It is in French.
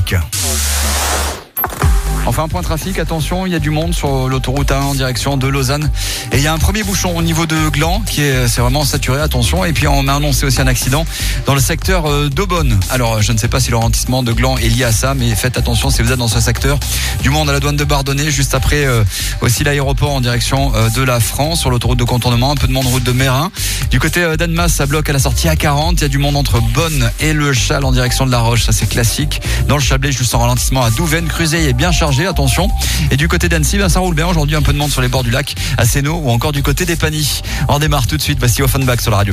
trafic. Enfin, un point trafic, attention, il y a du monde sur l'autoroute A1 en direction de Lausanne. Et il y a un premier bouchon au niveau de Gland c'est vraiment saturé, attention. Et puis on m'a annoncé aussi un accident dans le secteur d'Aubonne. Alors je ne sais pas si le ralentissement de Gland est lié à ça, mais faites attention si vous êtes dans ce secteur. Du monde à la douane de Bardonnay, juste après aussi l'aéroport en direction de la France, sur l'autoroute de contournement, un peu de monde route de Mérin. Du côté d'Annemasse, ça bloque à la sortie A40. Il y a du monde entre Bonne et le Chal en direction de La Roche, ça c'est classique. Dans le Chablais, juste en ralentissement à Douvaine, Cruzet est bien chargé. Attention. Et du côté d'Annecy, ça roule bien aujourd'hui, un peu de monde sur les bords du lac, à Sénaux ou encore du côté des Pagny. On démarre tout de suite, voici Offenbach sur la radio.